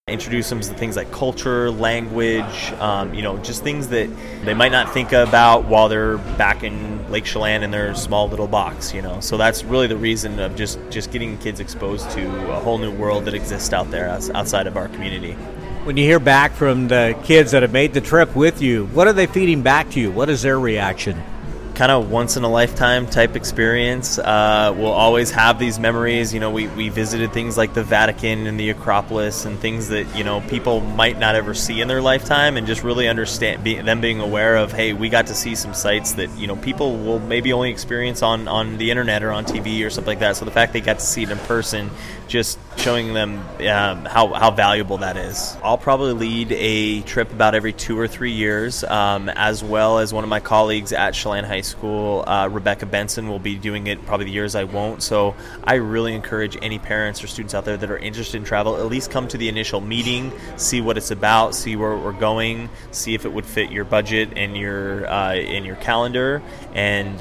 Introduce them to things like culture, language, just things that they might not think about while they're back in Lake Chelan in their small little box. So that's really the reason of just getting kids exposed to a whole new world that exists out there outside of our community. When you hear back from the kids that have made the trip with you, what are they feeding back to you? What is their reaction? Kind of once-in-a-lifetime type experience. We'll always have these memories. We visited things like the Vatican and the Acropolis and things that, people might not ever see in their lifetime, and just really understand, them being aware of, hey, we got to see some sites that, people will maybe only experience on the internet or on TV or something like that. So the fact they got to see it in person, just showing them how valuable that is. I'll probably lead a trip about every 2 or 3 years, as well as one of my colleagues at Chelan High School, Rebecca Benson, will be doing it probably the years I won't. So I really encourage any parents or students out there that are interested in travel, at least come to the initial meeting, see what it's about, see where we're going, see if it would fit your budget and your calendar. And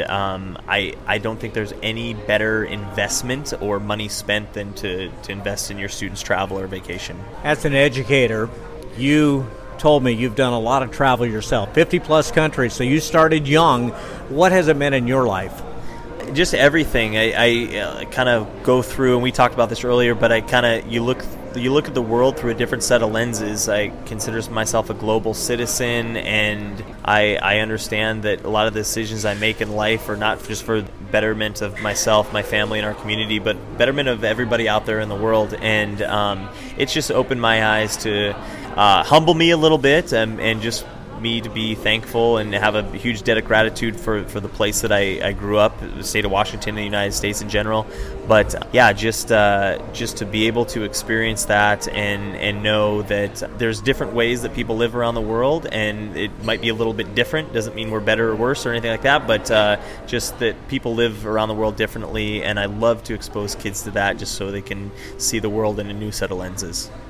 I don't think there's any better investment or money spent than to invest in your students' travel or vacation. As an educator, you told me you've done a lot of travel yourself, 50 plus countries, so you started young. What has it meant in your life? Just everything. I kind of go through, and we talked about this earlier, but you look at the world through a different set of lenses. I consider myself a global citizen, and I understand that a lot of the decisions I make in life are not just for betterment of myself, my family, and our community, but betterment of everybody out there in the world. And it's just opened my eyes to humble me a little bit, and just me to be thankful and have a huge debt of gratitude for the place that I grew up, the state of Washington and the United States in general. But just to be able to experience that and know that there's different ways that people live around the world, and it might be a little bit different. Doesn't mean we're better or worse or anything like that, but just that people live around the world differently, and I love to expose kids to that just so they can see the world in a new set of lenses.